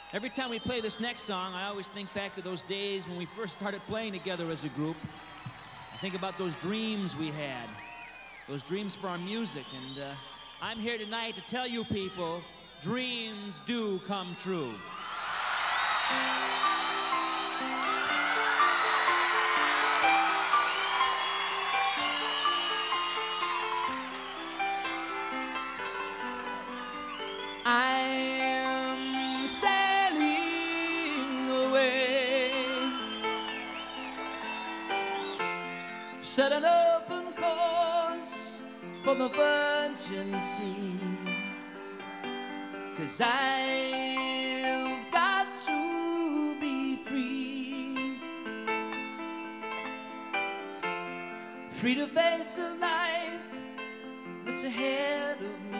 Every time we play this next song, I always think back to those days when we first started playing together as a group. I think about those dreams we had, those dreams for our music, and I'm here tonight to tell you people, dreams do come true. I'm sailing away, set an open course for the virgin sea, 'cause I've got to be free, free to face the life that's ahead of me.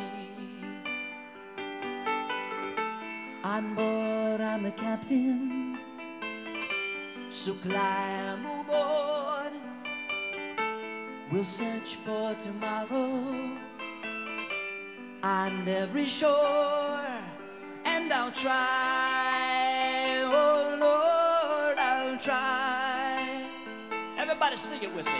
On board, I'm the captain, so climb aboard. We'll search for tomorrow on every shore, and I'll try, oh Lord, I'll try. Everybody sing it with me.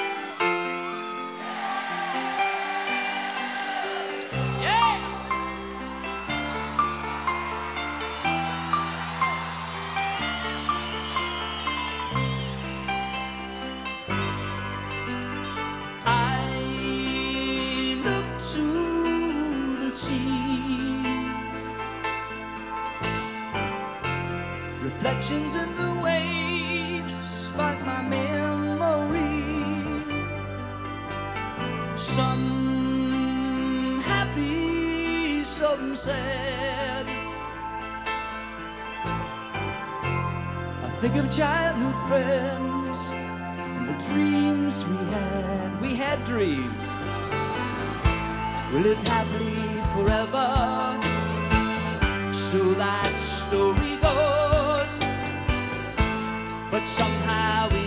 Reflections in the waves spark my memory. Some happy, some sad. I think of childhood friends and the dreams we had. We had dreams. We lived happily forever. So that story goes. But somehow we